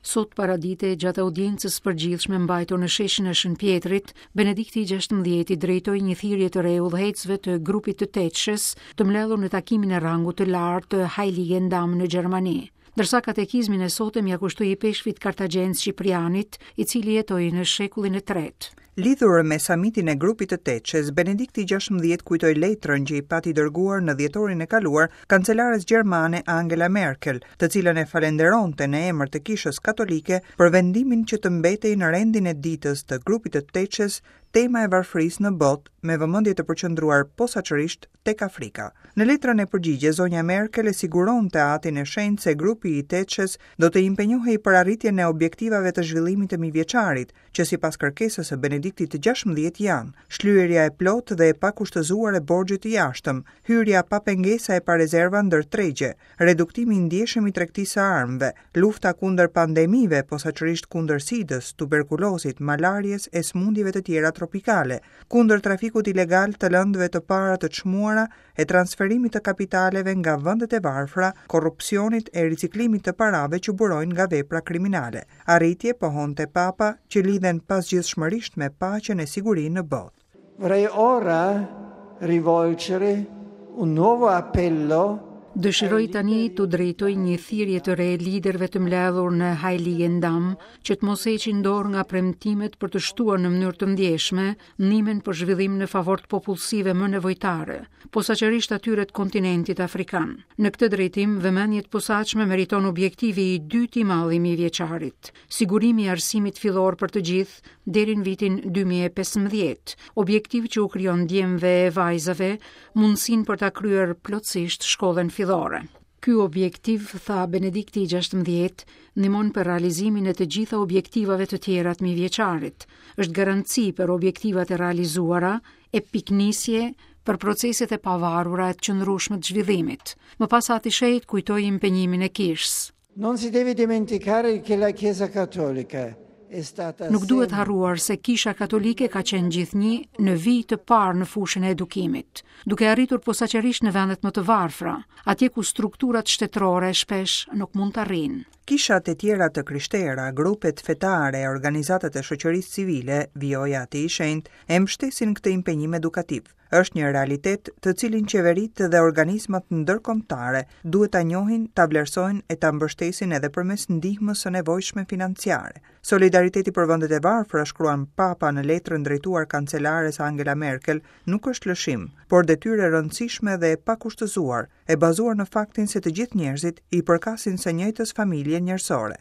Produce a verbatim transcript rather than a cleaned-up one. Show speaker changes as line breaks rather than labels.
Sot paradite gjatë audiencës përgjithshme mbajtur në sheshin e Shën Pjetrit, Benedikti gjashtëmbëdhjeti drejtoi një thirrje të re udhëhecësve të grupit të Teçës të mbledhur në takimin e rangut të lartë të Heiligendamm në Gjermani. Ndërsa katekizmin e sotëm ja kushtoi peshkvit kartagjenc shqiprianit, i cili jetoi në shekullin e tretë.
Lidhur me samitin e grupit të Teçës, Benedikti gjashtëmbëdhjeti kujtoi letrën që i pati dërguar në dhjetorin e kaluar kancelares gjermane Angela Merkel, të cilën e falenderonte në emër të Kishës Katolike për vendimin që të mbetej në rendin e ditës të grupit të Teçës tema e varfërisë në botë, me vëmendje të përqendruar posaçërisht tek Afrika. Në letrën e përgjigje, zonja Merkel e siguronte atin e shenjtë se grupi i Teçës do të impenjohej për arritjen e objektivave të zhvillimit të mijëvjeçarit, që sipas kërkesës së Benediktit të gjashtëmbëdhjetë janë shlyerja e plotë dhe e pakushtëzuar e borxhit të jashtëm, hyrja pa pengesa e pa rezerva ndër tregje, reduktimi i ndjeshëm i tregtisë së armëve, lufta kundër pandemive, posaçërisht kundër sidës, tuberkulozit, malarjes e smundjeve të tjera tropikale, kundër trafikut ilegal të lëndëve të para të çmuara e transferimit të kapitaleve nga vendet e varfra, korrupsionit e riciklimit të parave që burojnë nga vepra kriminale. Arritje pohonte Papa që lidhen pasgjithshmërisht me paqen e sigurinë në botë.
Vorrei ora rivolgere un nuovo appello.
Dëshiroj tani të drejtoj një thirrje të re liderëve të mbledhur në Heiligendamm që të mos heqin dorë nga premtimet për të shtuar në mënyrë të ndjeshme ndihmën për zhvillim në favor të popullsive më nevojtare, posaçërisht atyre të kontinentit afrikan. Në këtë drejtim, vëmendje të posaçme meriton objektivi i dytë i madh i mijëvjeçarit, sigurimi i arsimit fillor për të gjithë deri në vitin dy mijë e pesëmbëdhjetë, objektiv që u krijon djemve e vajzave mundësinë për ta kryer plotësisht shkollën fillore. Ky objektiv, tha Benedikti i gjashtëmbëdhjetë, ndihmon për realizimin e të gjitha objektivave të tjera të mijëvjeçarit. Është garanci për objektivat e realizuara e piknisje për proceset e pavarura e të qëndrueshme të zhvillimit. Më pas ati shejt kujtoi impenjimin e Kishës.
Non si deve dimenticare che la Chiesa Cattolica
Nuk duhet harruar se Kisha Katolike ka qenë gjithnjë në vijë të parë në fushën e edukimit, duke arritur posaçërisht në vendet më të varfra, atje ku strukturat shtetërore shpesh nuk mund të arrijnë.
Kishat e tjera të krishtera, grupet fetare e organizatat e shoqërisë civile, vjoja ati i shenjtë, e mbështesin këtë impenjim edukativ. Është një realitet të cilin qeveritë dhe organizmat ndërkombëtare duhet ta njohin, ta vlerësojnë e ta mbështesin edhe përmes ndihmës së nevojshme financiare. Solidariteti për vendet e varfra, shkruan Papa në letrën drejtuar kancelares Angela Merkel, nuk është lëshim, por detyrë e rëndësishme dhe e pakushtëzuar, e bazuar në faktin se të gjithë njerëzit i përkasin së njëjtës familje njerëzore.